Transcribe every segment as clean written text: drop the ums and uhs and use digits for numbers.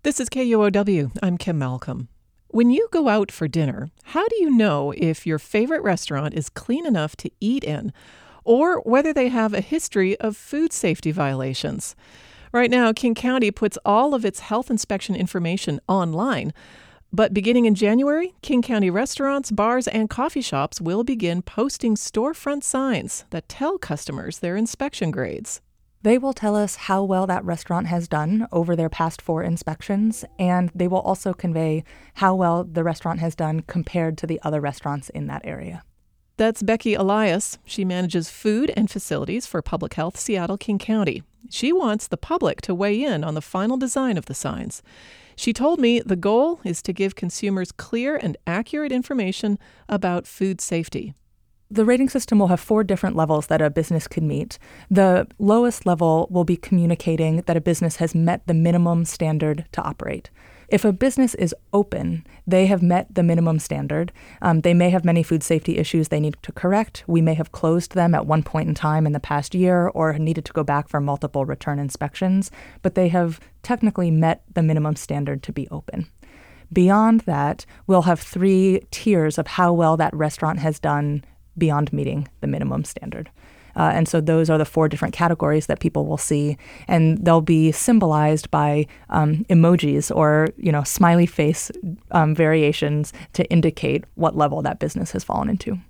This is KUOW. I'm Kim Malcolm. When you go out for dinner, how do you know if your favorite restaurant is clean enough to eat in, or whether they have a history of food safety violations? Right now, King County puts all of its health inspection information online. But beginning in January, King County restaurants, bars, and coffee shops will begin posting storefront signs that tell customers their inspection grades. They will tell us how well that restaurant has done over their past 4 inspections, and they will also convey how well the restaurant has done compared to the other restaurants in that area. That's Becky Elias. She manages food and facilities for Public Health Seattle King County. She wants the public to weigh in on the final design of the signs. She told me the goal is to give consumers clear and accurate information about food safety. The rating system will have 4 different levels that a business could meet. The lowest level will be communicating that a business has met the minimum standard to operate. If a business is open, they have met the minimum standard. They may have many food safety issues they need to correct. We may have closed them at one point in time in the past year or needed to go back for multiple return inspections, but they have technically met the minimum standard to be open. Beyond that, we'll have 3 tiers of how well that restaurant has done beyond meeting the minimum standard. And so those are the 4 different categories that people will see, and they'll be symbolized by emojis or, smiley face variations to indicate what level that business has fallen into.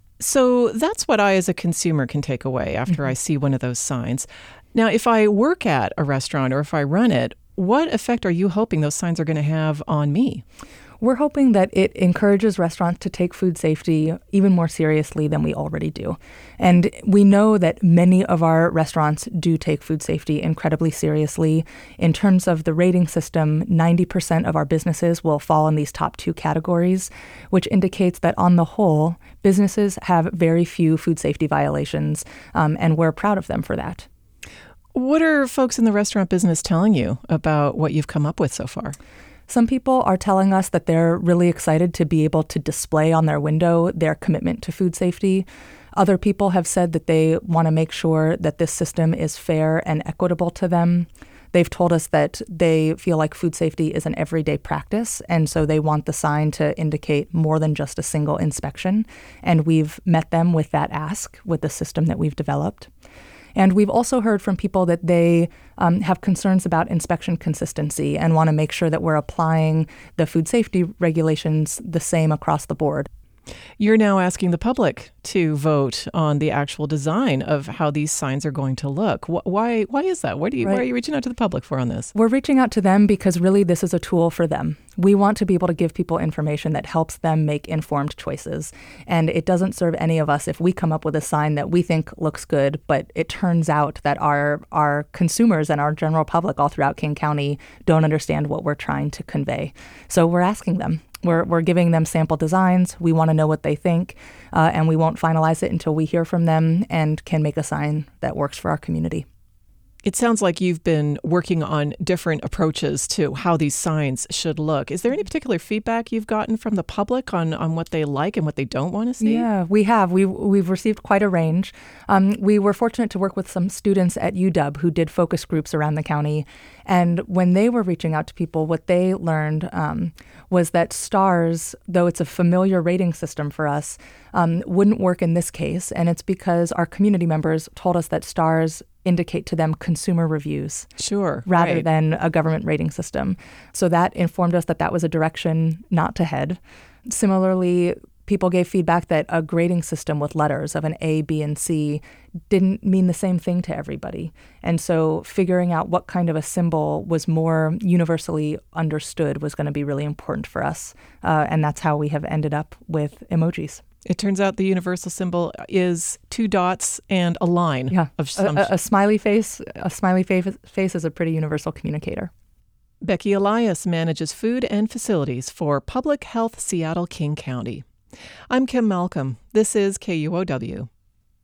So that's what I as a consumer can take away after I see one of those signs. Now, if I work at a restaurant or if I run it, what effect are you hoping those signs are going to have on me? We're hoping that it encourages restaurants to take food safety even more seriously than we already do. And we know that many of our restaurants do take food safety incredibly seriously. In terms of the rating system, 90% of our businesses will fall in these top 2 categories, which indicates that on the whole, businesses have very few food safety violations, and we're proud of them for that. What are folks in the restaurant business telling you about what you've come up with so far? Some people are telling us that they're really excited to be able to display on their window their commitment to food safety. Other people have said that they want to make sure that this system is fair and equitable to them. They've told us that they feel like food safety is an everyday practice, and so they want the sign to indicate more than just a single inspection. And we've met them with that ask with the system that we've developed. And we've also heard from people that they have concerns about inspection consistency and want to make sure that we're applying the food safety regulations the same across the board. You're now asking the public to vote on the actual design of how these signs are going to look. Why is that? Why are you reaching out to the public for on this? We're reaching out to them because really this is a tool for them. We want to be able to give people information that helps them make informed choices. And it doesn't serve any of us if we come up with a sign that we think looks good, but it turns out that our consumers and our general public all throughout King County don't understand what we're trying to convey. So we're asking them. We're giving them sample designs. We want to know what they think, and we won't finalize it until we hear from them and can make a sign that works for our community. It sounds like you've been working on different approaches to how these signs should look. Is there any particular feedback you've gotten from the public on what they like and what they don't want to see? Yeah, we have. We've received quite a range. We were fortunate to work with some students at UW who did focus groups around the county. And when they were reaching out to people, what they learned was that stars, though it's a familiar rating system for us, wouldn't work in this case. And it's because our community members told us that stars indicate to them consumer reviews. Sure. Rather than a government rating system. So that informed us that that was a direction not to head. Similarly, people gave feedback that a grading system with letters of an A, B, and C didn't mean the same thing to everybody. And so figuring out what kind of a symbol was more universally understood was going to be really important for us. And that's how we have ended up with emojis. It turns out the universal symbol is 2 dots and a line of some a smiley face. A smiley face is a pretty universal communicator. Becky Elias manages food and facilities for Public Health Seattle King County. I'm Kim Malcolm. This is KUOW.